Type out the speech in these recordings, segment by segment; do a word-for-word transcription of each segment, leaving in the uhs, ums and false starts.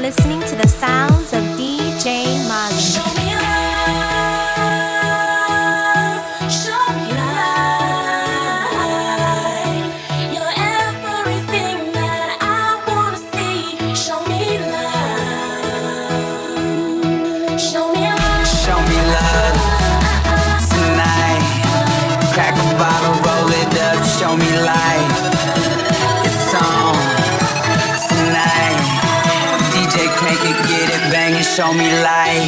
listening to the sounds of D J Mali. Show me love, show me light. You're everything that I wanna see. Show me love, show me love, show me love tonight. Crack a bottle, roll it up, show me light. It's on tonight. D J crank it, get it banging, show me light.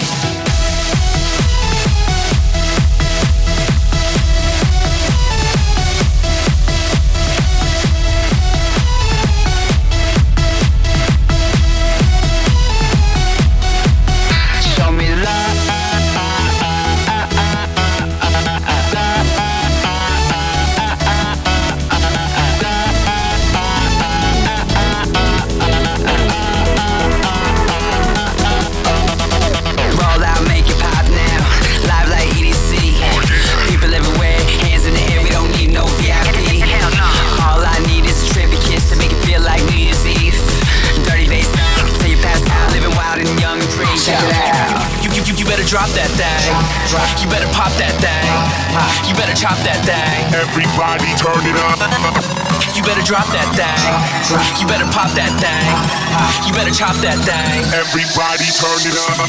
Drop that thing. You better pop that thing. You better chop that thing. Everybody turn it up. You better drop that thing. You better pop that thing. You better chop that thing. Everybody turn it up.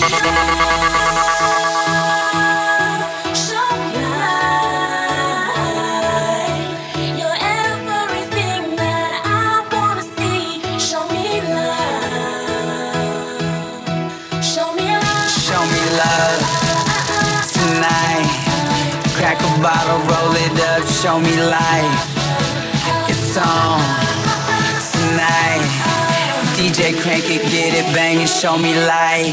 Crack a bottle, roll it up, show me light. It's on tonight. D J crank it, get it banging, show me light.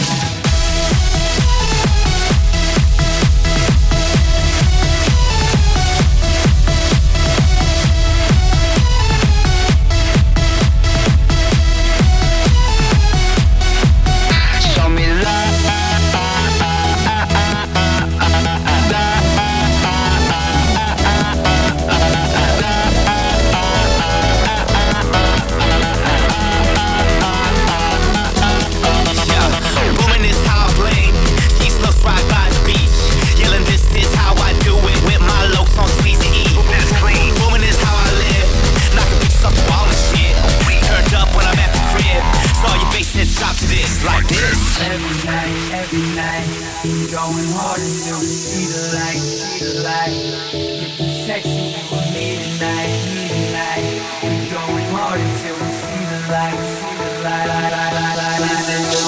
Like this. Every night, every night, we going hard until we see the light, see the light. Getting sexy with me tonight, me tonight. We going hard until we see the light, see the light, light, light, light, light, light.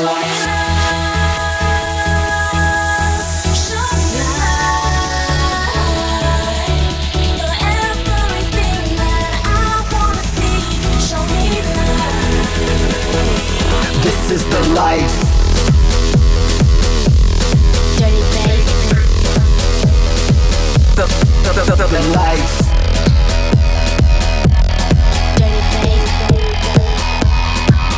This is the life. Dirty bass. The, the, the, the, the life. Dirty bass.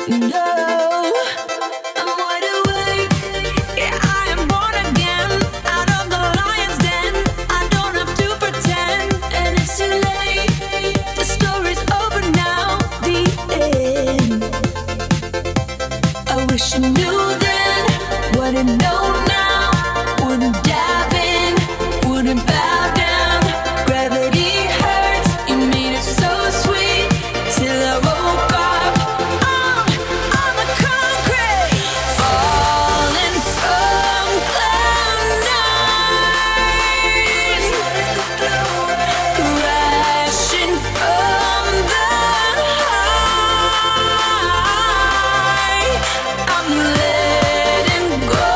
No, I'm wide awake. Yeah, I am born again, out of the lion's den. I don't have to pretend, and it's too late. The story's over now, the end. I wish I knew then what I know now. Wouldn't dive in, wouldn't bow down. Gravity hurts, you made it so sweet till I woke up on, on the concrete, falling from cloud nine, crashing from the high. I'm letting go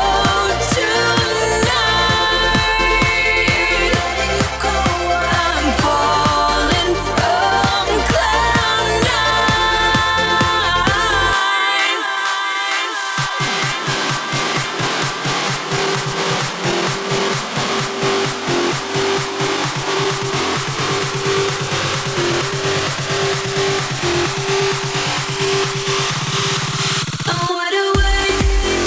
tonight. I'm falling from cloud nine. I'm wide awake.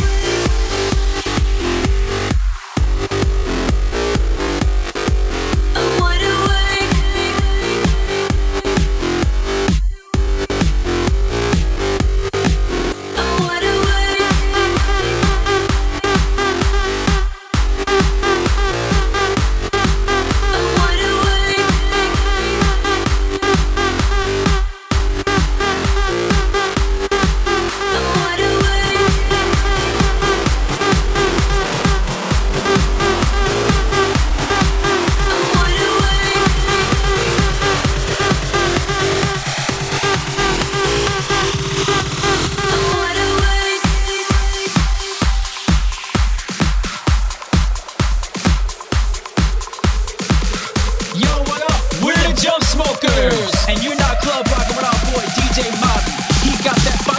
I'm wide awake. I'm wide awake. I'm wide awake. I'm wide awake. I'm wide awake. I'm wide awake. Yo, what up? We're the Jump Smokers, and you're not club rocking with our boy D J Mobby. He got that fire.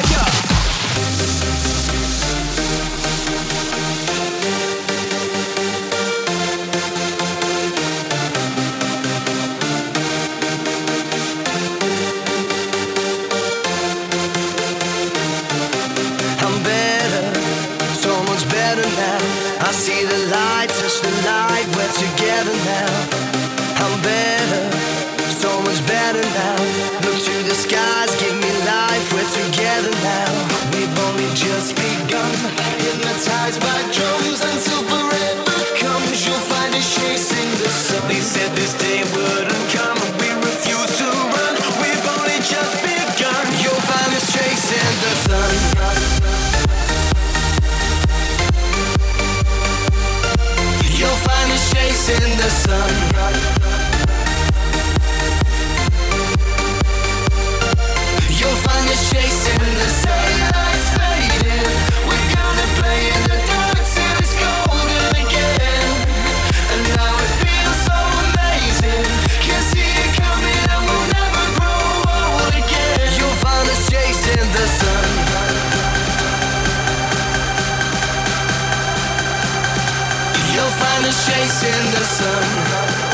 I'm better, so much better now. I see the light, touch the light, we're together now. I'm better, so much better now. Look to the skies, give me life, we're together now. We've only just begun, hypnotized by drums until forever comes. You'll find us chasing the sun. They said this day wouldn't come, we refuse to run. We've only just begun. You'll find us chasing the sun. You'll find us chasing the sun. You'll find us chasing the sun. Daylight's fading. We're gonna play in the dark till it's golden again. And now it feels so amazing. Can see it coming and we'll never grow old again. You'll find us chasing the sun. You'll find us chasing the sun.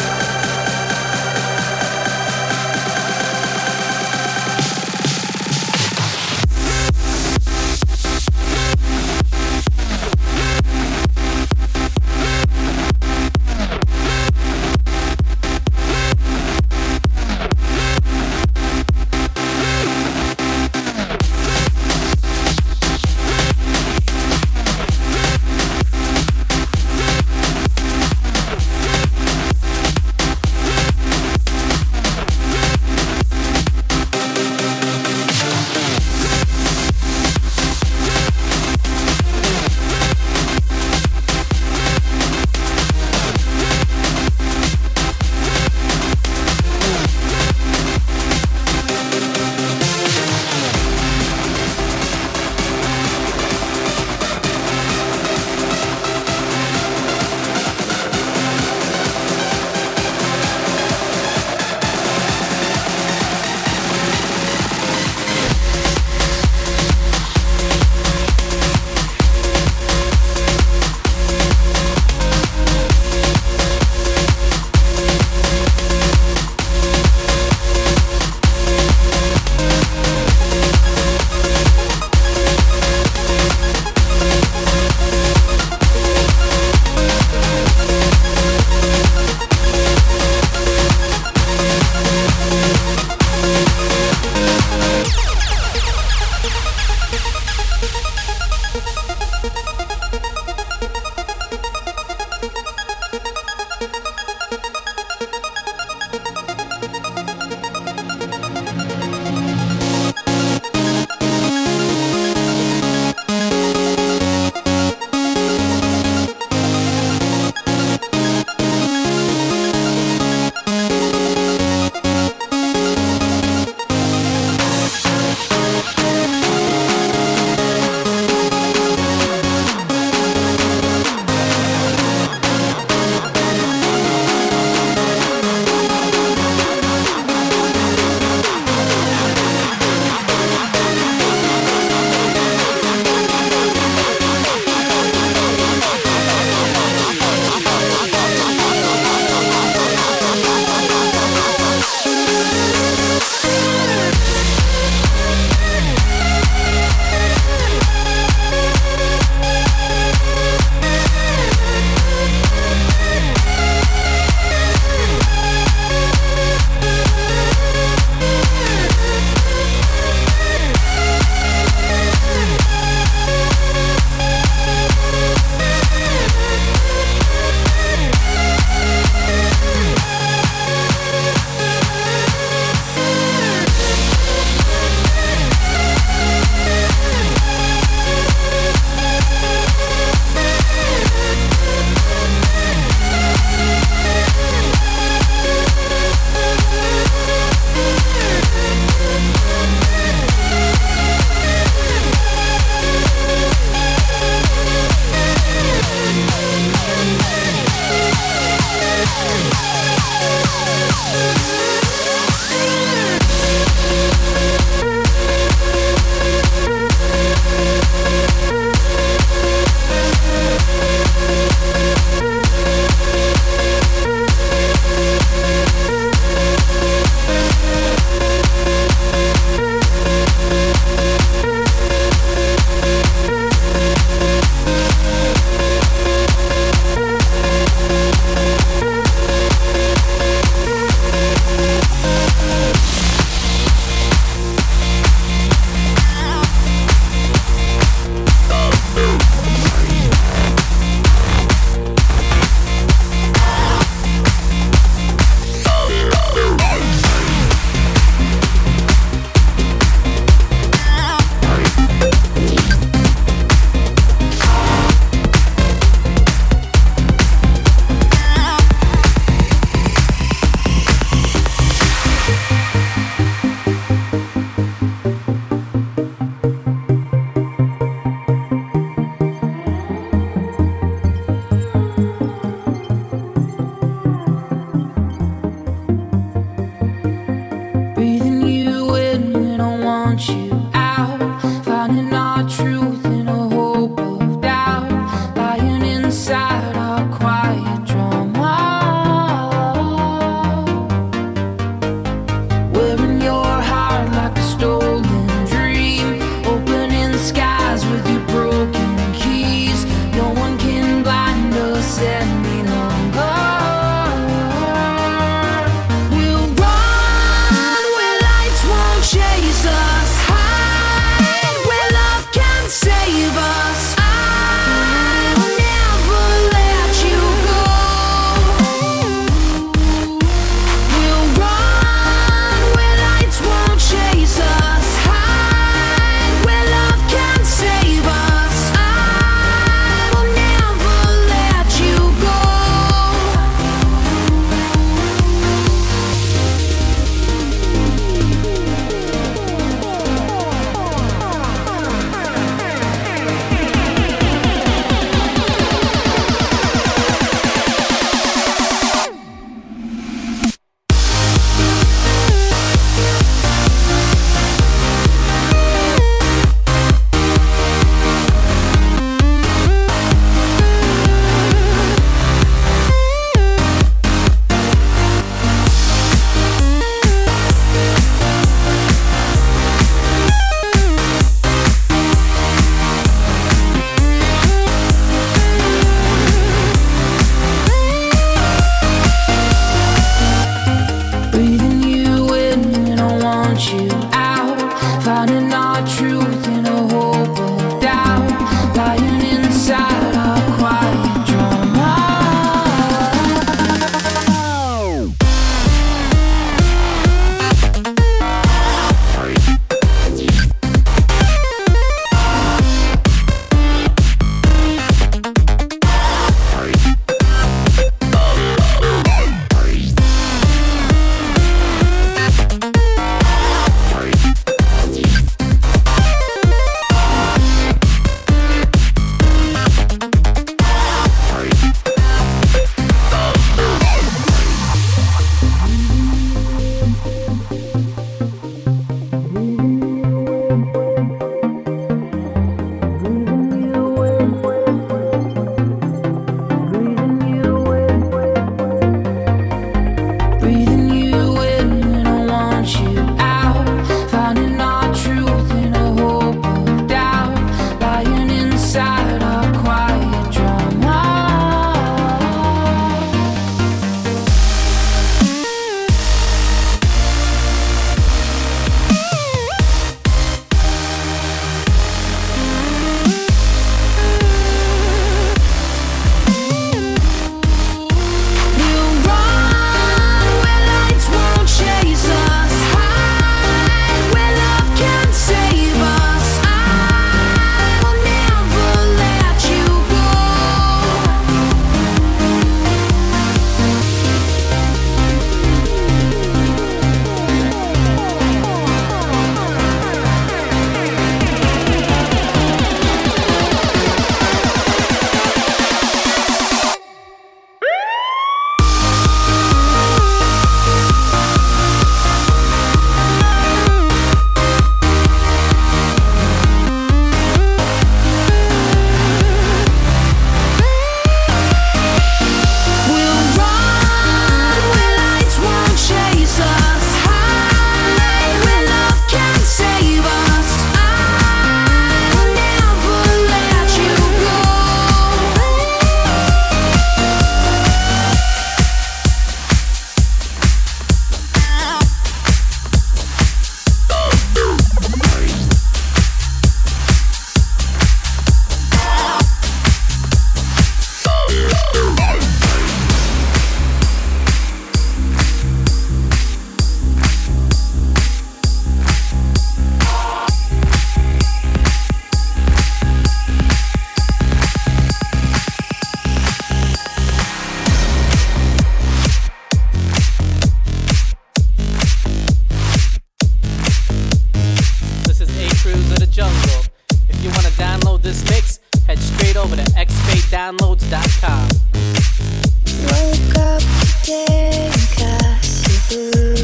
jungle. If you wanna download this mix, head straight over to x fade downloads dot com. Woke up today in Cassie Blue,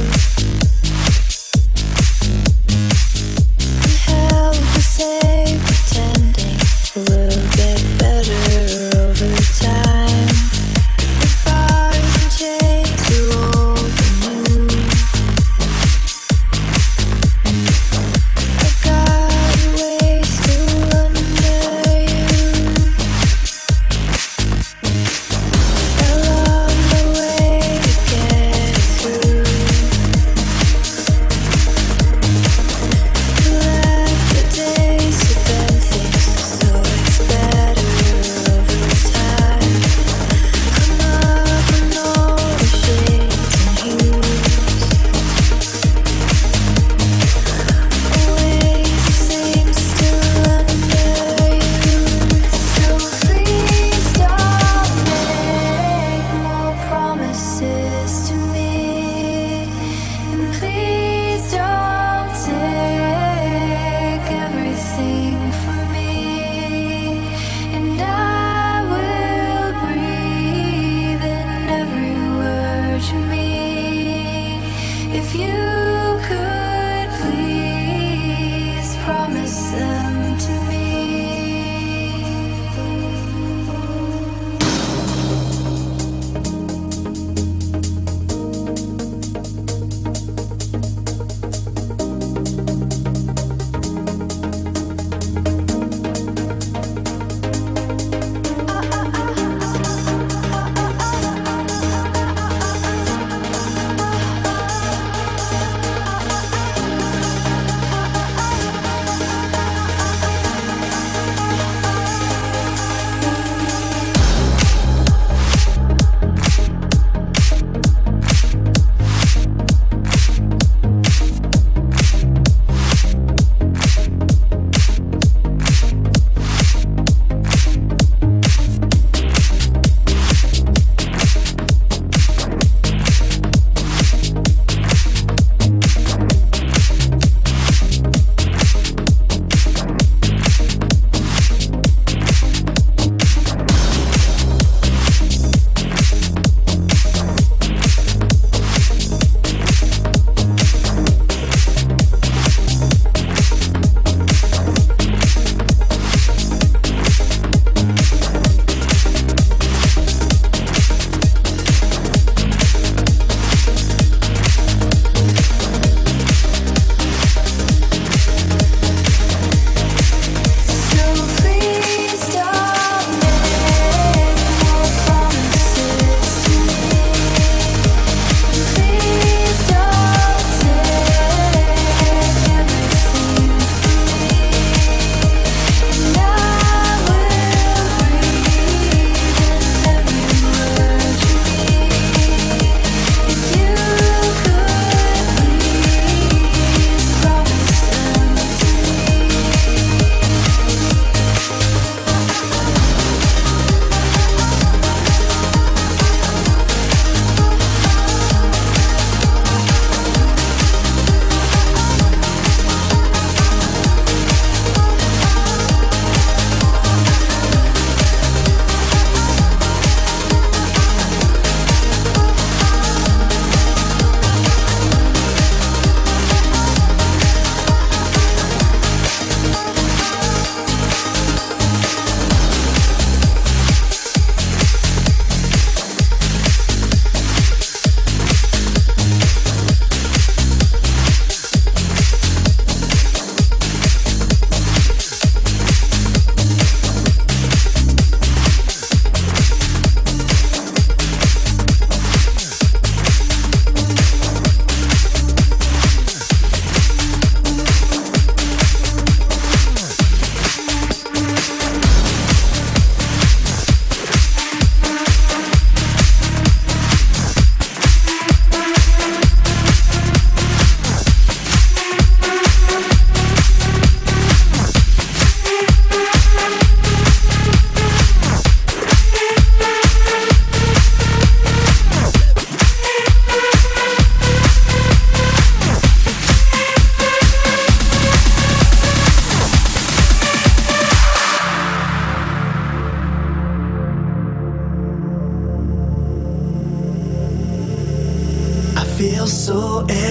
and how you say pretending we'll get better over time. The bars and chains are old and new. I got ways to under you. Along the way to get through.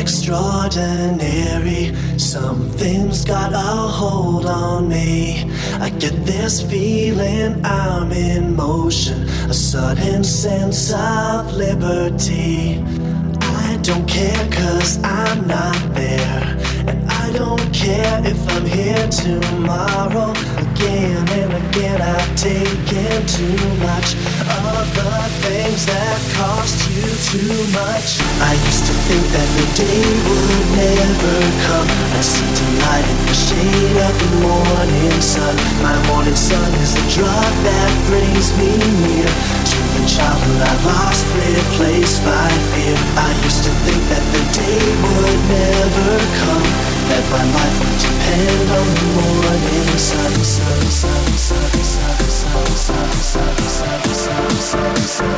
extraordinary. Something's got a hold on me. I get this feeling I'm in motion, a sudden sense of liberty. I don't care 'cause I'm not there, and I don't care if I'm here tomorrow. Again and again I've taken too much of the things that cost you too much. I used to think that the day would never come. I see delight in the shade of the morning sun. My morning sun is the drug that brings me near to the childhood I lost, replaced by fear. I used to think that the day would never come, that my life would depend on the morning sun, sun, sun, sun, sun, sun, sun, sun, sun, sun, sun,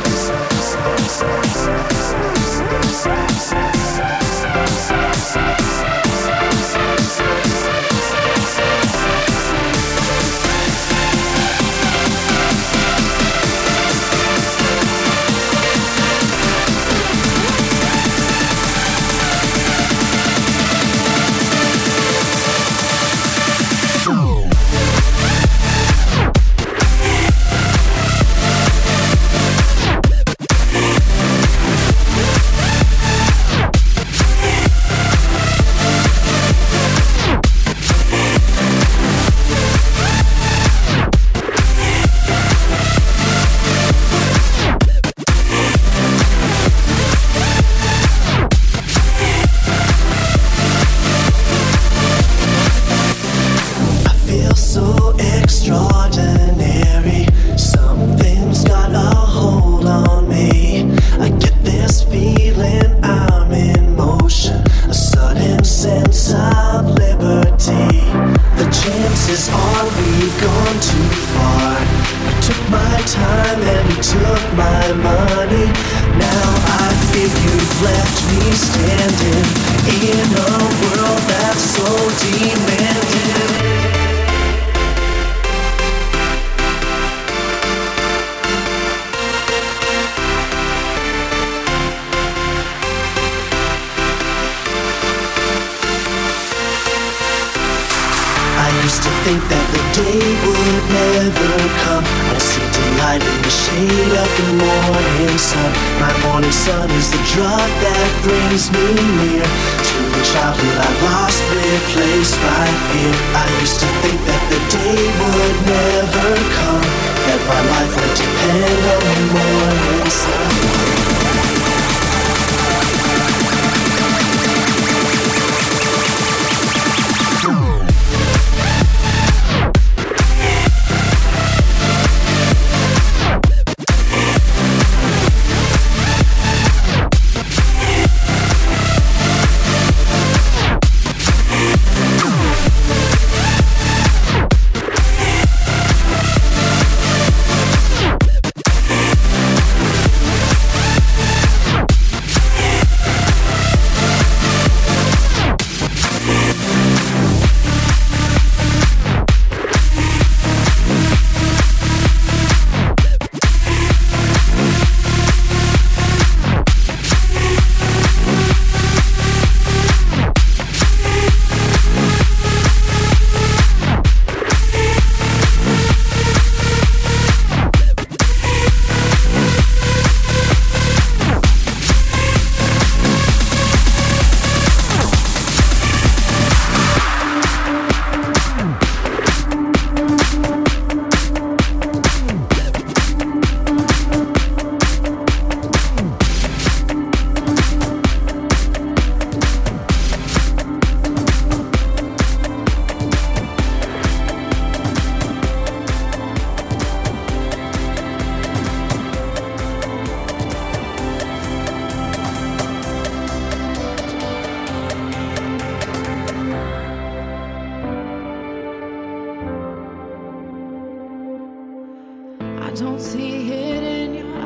don't see it in your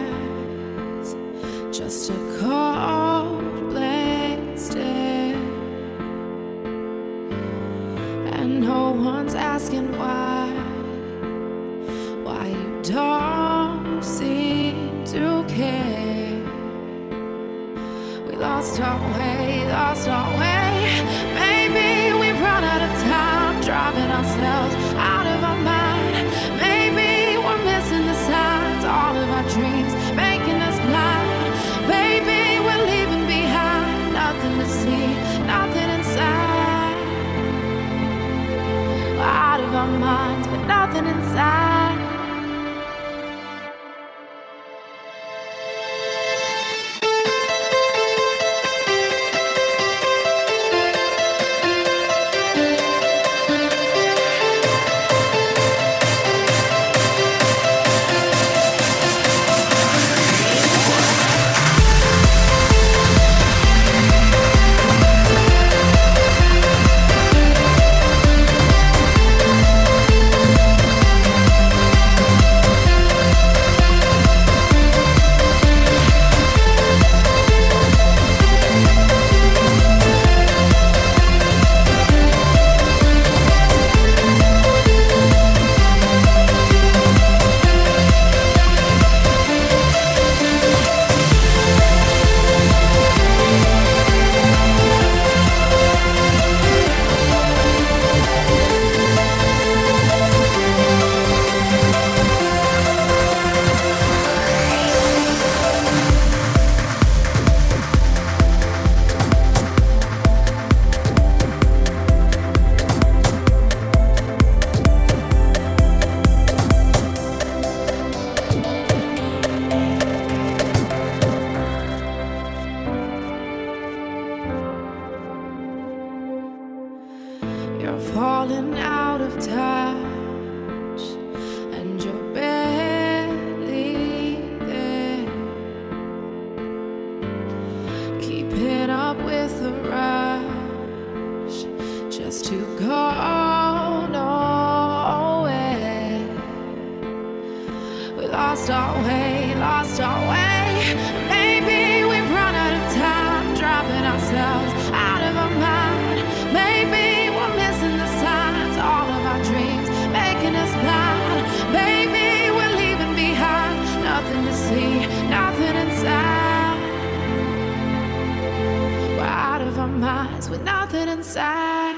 eyes, just a cold blank stare, and no one's asking why, why you don't seem to care. We lost lost our way, lost our way. Maybe we've run out of time, driving ourselves out of our mind. Maybe we're missing the signs, all of our dreams making us blind. Baby, we're leaving behind nothing to see, nothing inside. We're out of our minds, but nothing inside. You're falling out of touch, and you're barely there. Keeping up with the rush, just to go nowhere. We lost our way, lost our way. Maybe we've run out of time, driving ourselves out of our mind. Maybe we're missing the signs, all of our dreams making us blind. Baby, we're leaving behind nothing to see, nothing inside. We're out of our minds with nothing inside.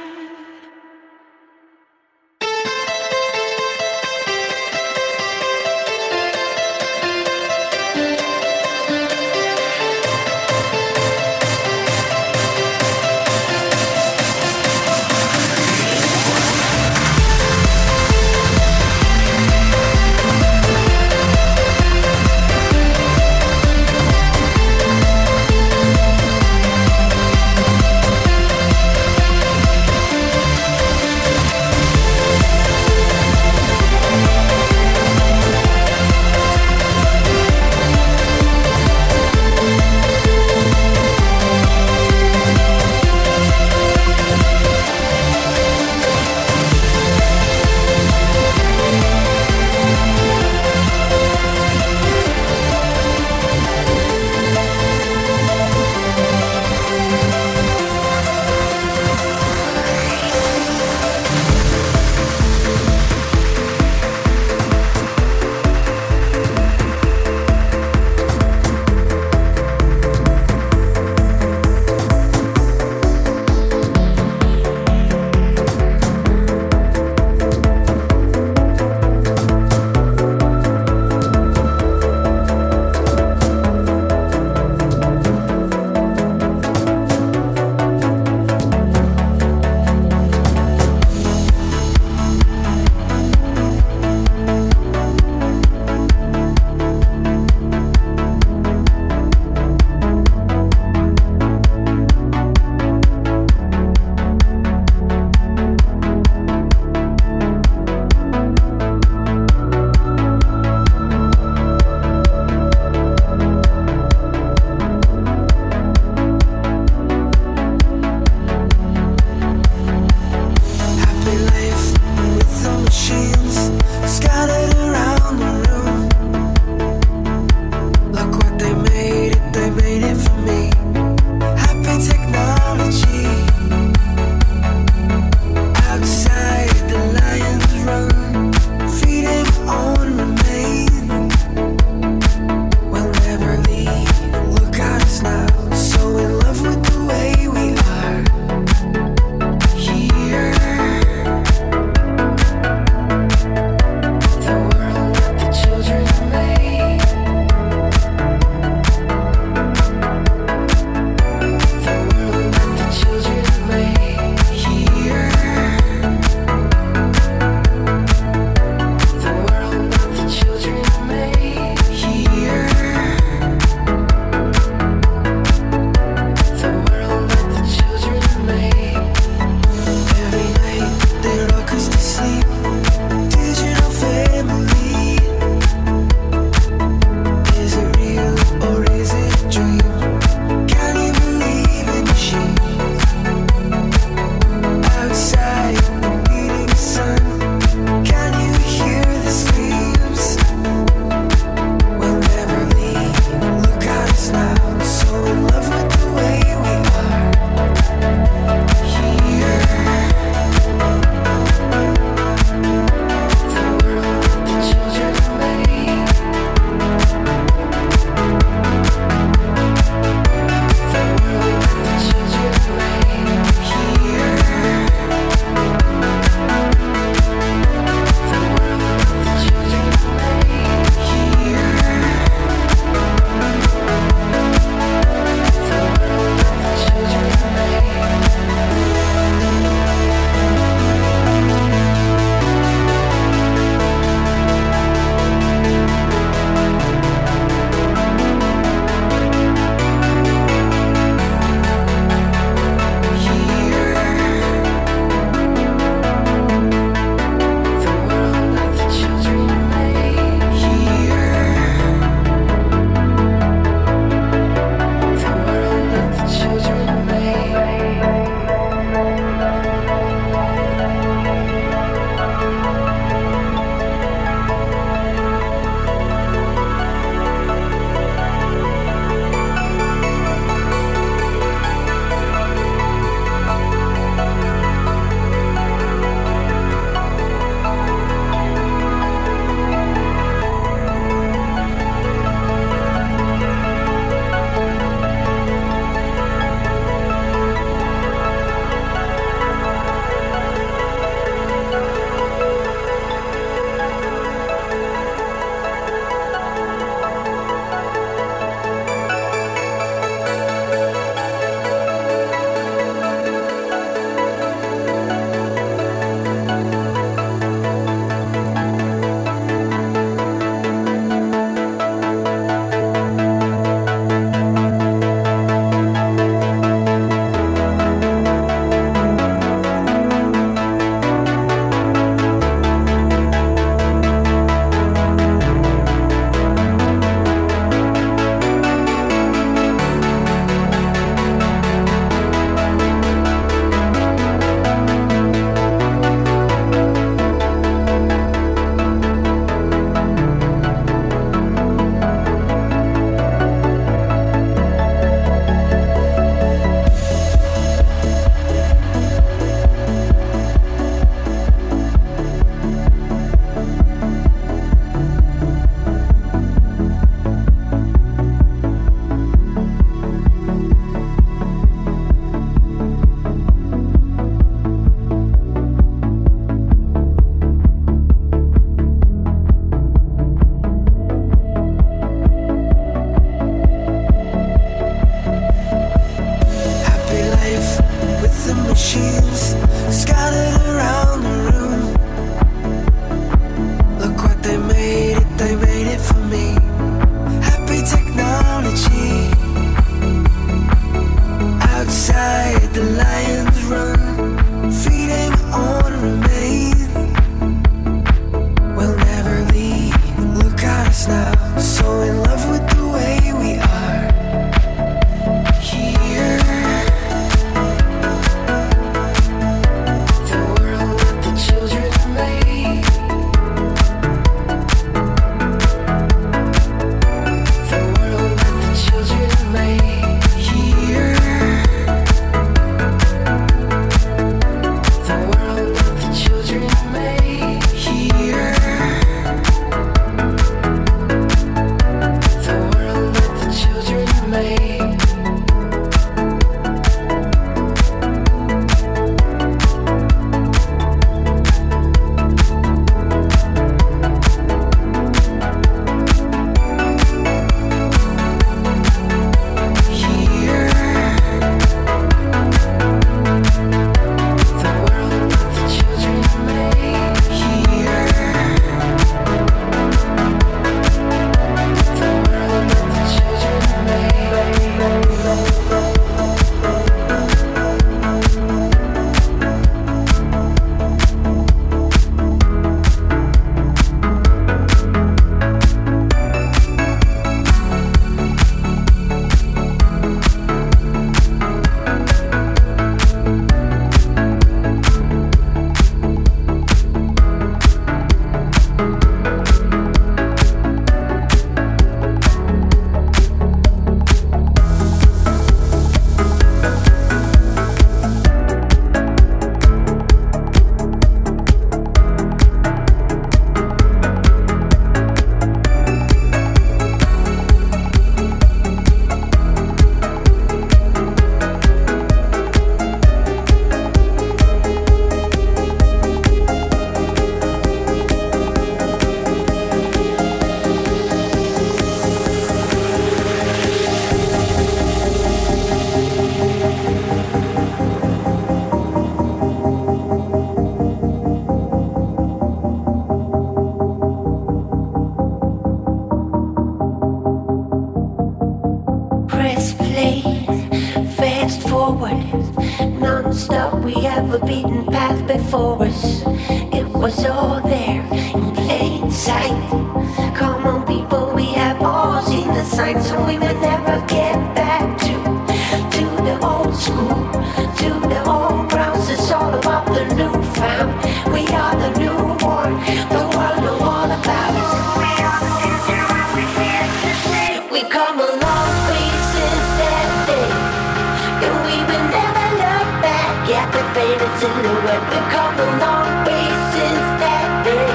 machines scattered around the room. Look what they made it, they made it for me. Happy technology. Outside the lions run, feeding on remain. We'll never leave, look at us now. So in love with the way we are here. The world that the children made. The world that the children made here. The world that the children made here. The world that the children made. Here. The world that the children made. Here. The world that the children Press play, fast forward, non-stop. We have a beaten path before us. It was all there in plain sight. Come on, people, we have all seen the signs, so we will never get back to to the old school, to the old grounds. It's all about the new found. We are the newborn. The world know all about us. We are the future, and we here to stay. We come a long way since that day, and we will never look back at the faded silhouette. We've come a long way since that day.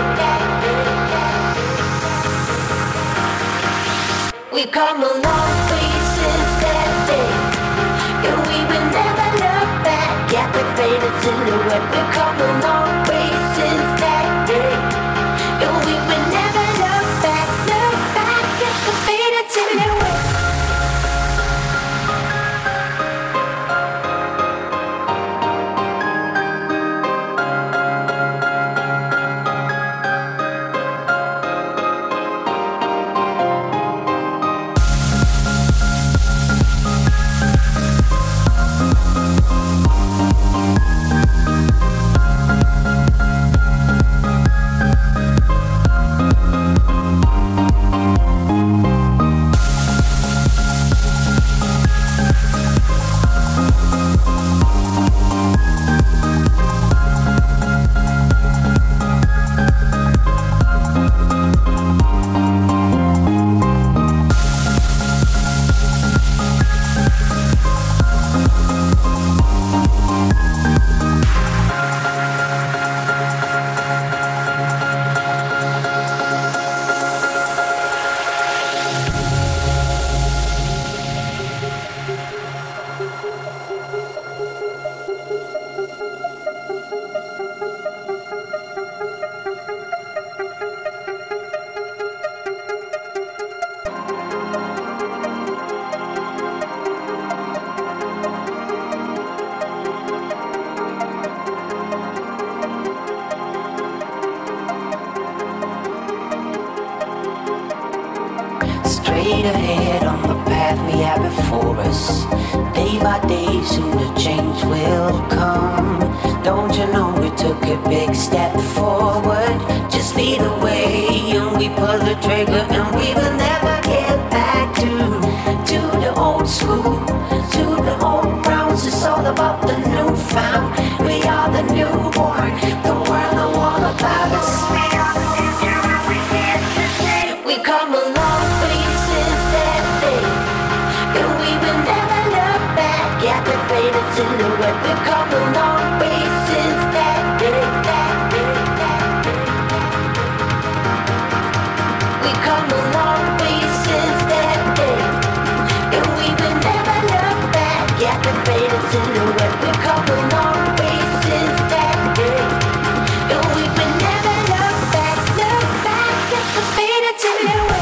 We've come a long way since that day, and we will never look back at the faded silhouette. We've come a long way since that day, and we will never look back, look back at the faded silhouette. straight ahead on the path we have before us. Day by day, soon the change will come. Don't you know we took a big step forward? Just lead the way and we pull the trigger, and we will never get back to to the old school, to the old grounds. It's all about the newfound. We are the newborn, the world know all about us. We come a long way since that day, and we will never look back at the faded silhouette. We've come a long way since that day, that day, that day. We come a long way since that day, and we will never look back at the faded silhouette. We've come a long way since that day, and we will never look back, look back at the faded silhouette.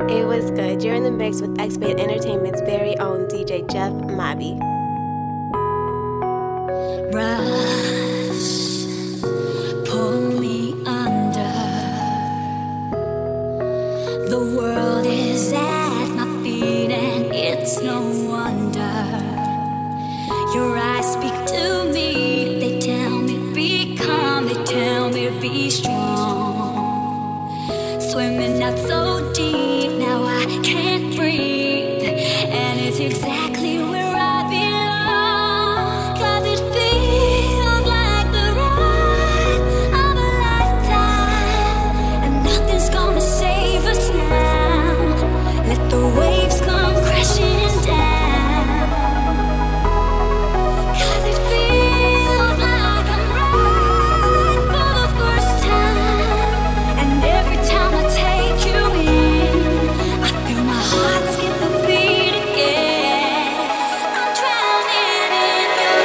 It was good. You're in the mix with X-Bait Entertainment's very own D J Jeff Mobby. Rush, pull me under. The world is at my feet and it's no wonder. Your eyes speak to me. They tell me be calm. They tell me be strong. Swimming out so deep, now I can't breathe. And it's exactly where I belong. 'Cause it feels like the ride of a lifetime. And nothing's gonna save us now. Let the waves come crashing down. 'Cause it feels like I'm right for the first time. And every time I take you in, I feel my heart skip a beat again. I'm drowning in your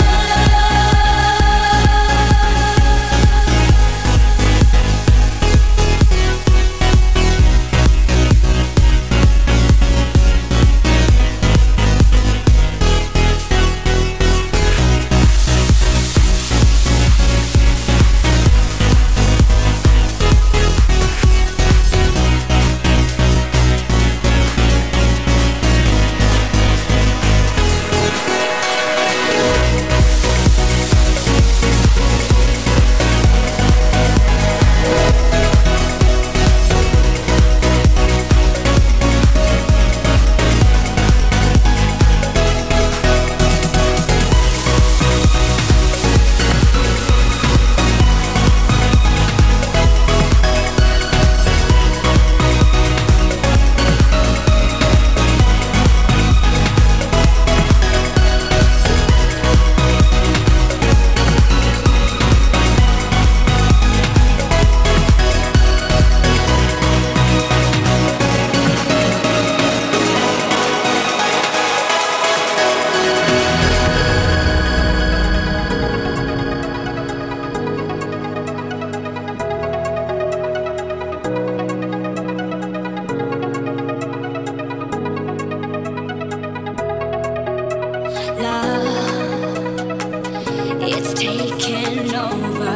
it's taking over.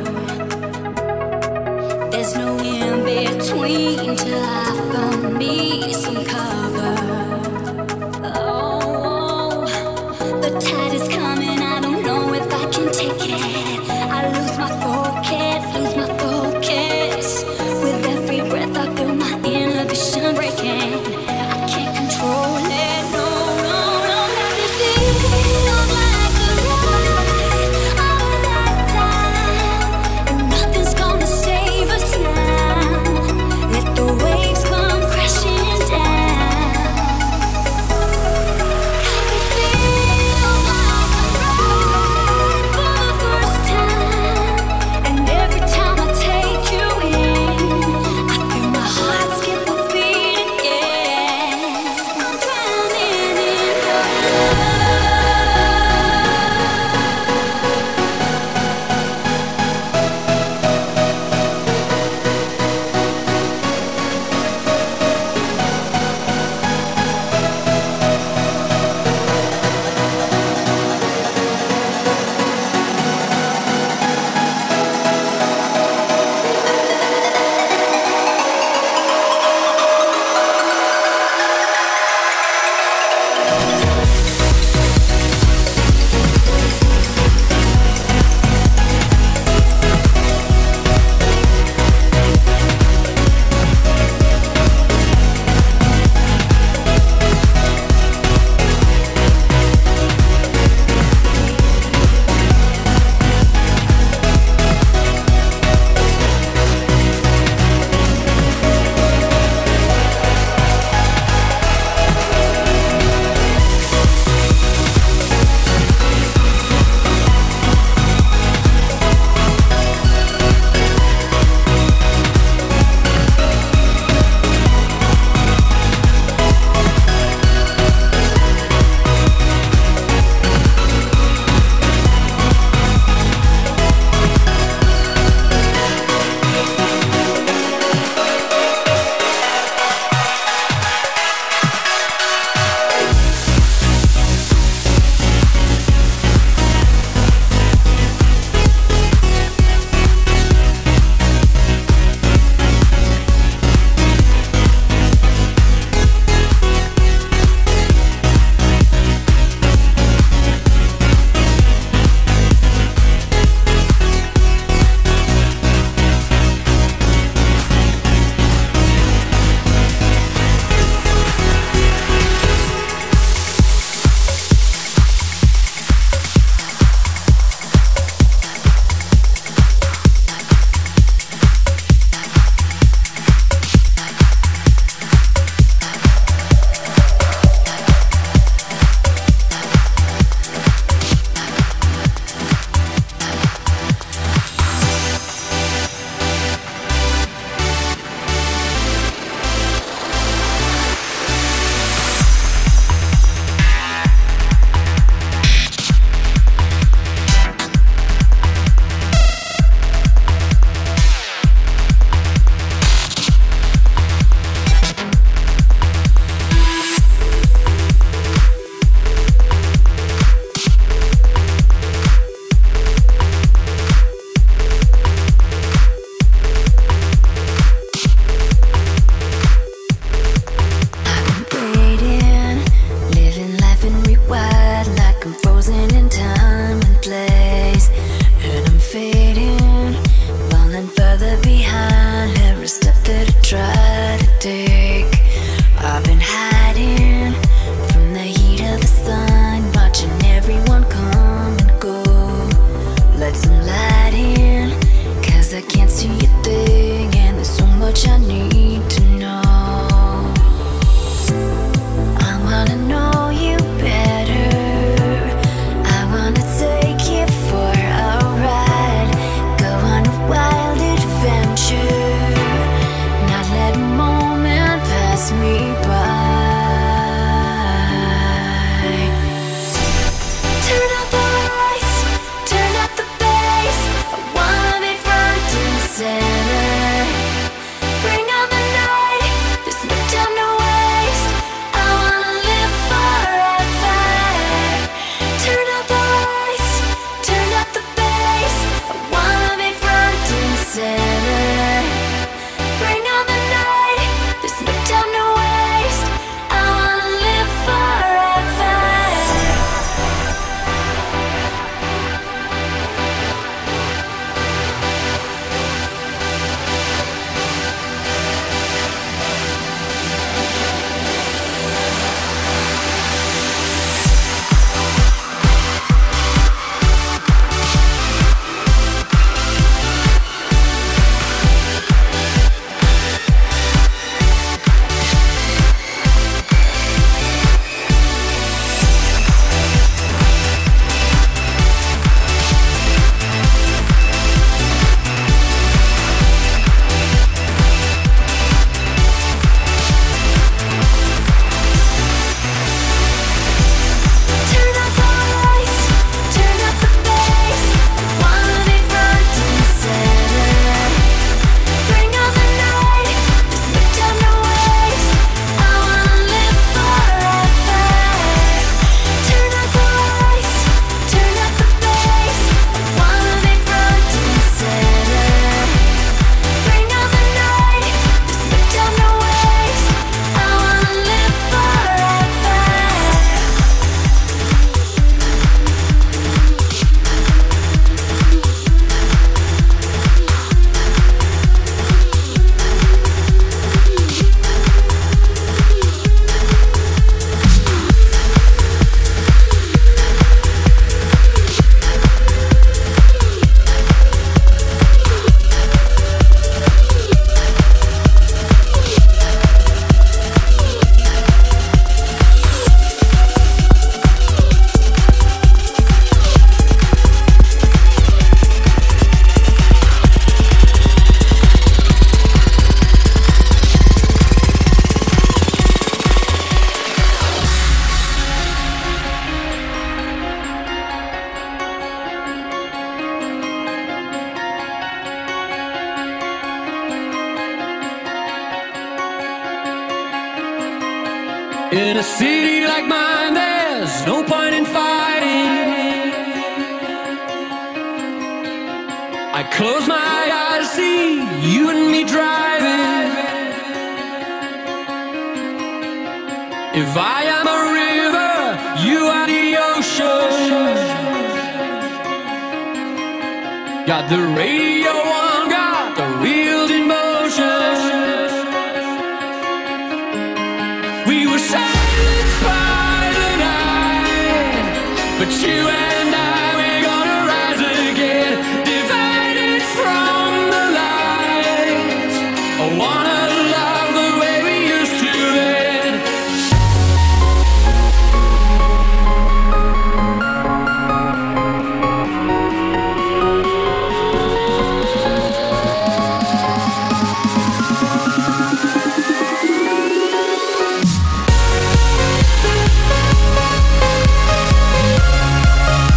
There's no in between till I found me some cover. Oh, the tide is coming. I don't know if I can take it. I lose my focus, lose my focus. With every breath, I feel my inhibition breaking. I can't control it. No, no, no. 'Cause it feels like the ride of a lifetime. And nothing's gonna save us now. Let the waves come crashing down. I've been hiding from the heat of the sun, watching everyone come and go. Let some light in, cause I can't see a thing, and there's so much I need to know. I wanna know you better. I wanna take you for a ride, go on a wild adventure, not let a moment pass me by. Turn up the lights, turn up the bass. I wanna be front and center. Bring on the night, there's no time to waste. I wanna live forever. Turn up the lights, turn up the bass. I wanna be front and center. Bring on the night, there's no time to waste. I wanna live forever. Turn up the lights, turn up the bass. I wanna be front and center. Bring on the night, there's no time to waste. I wanna live forever. Turn up the lights, turn up the bass. I wanna be front and center. Bring on the night, there's no time to waste. I wanna live forever. In a city like mine, there's no point in fighting. I close my eyes, see you and me driving. If I am a river, you are the ocean. Got the radio on, got the wheels in motion. We were silenced by the night, but you and I, we're gonna rise again, divided from the light. I wanna love the way we used to then. We'll be right back.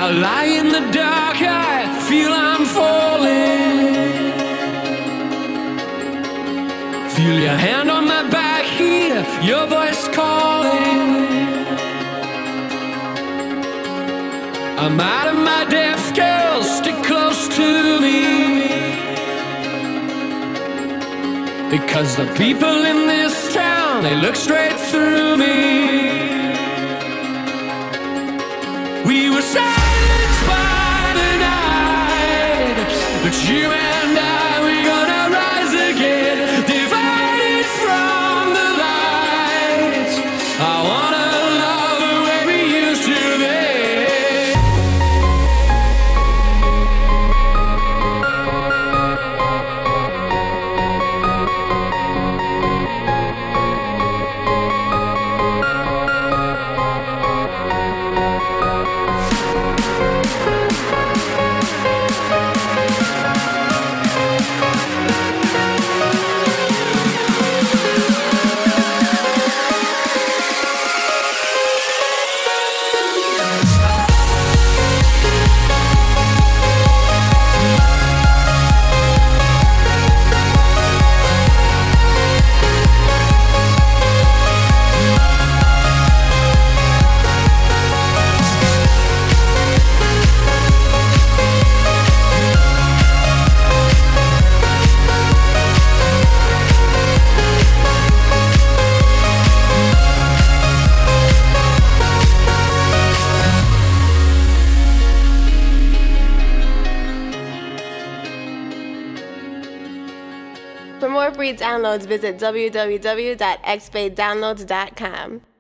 I lie in the dark, I feel I'm falling. Feel your hand on my back, hear your voice calling. I'm out of my depth, girl, stick close to me. Because the people in this town, they look straight through me. We were silenced by the night, but you and I, we're gonna rise again, divided from the light. I wanna love the way we used to be. For more free downloads, visit w w w dot x fade downloads dot com.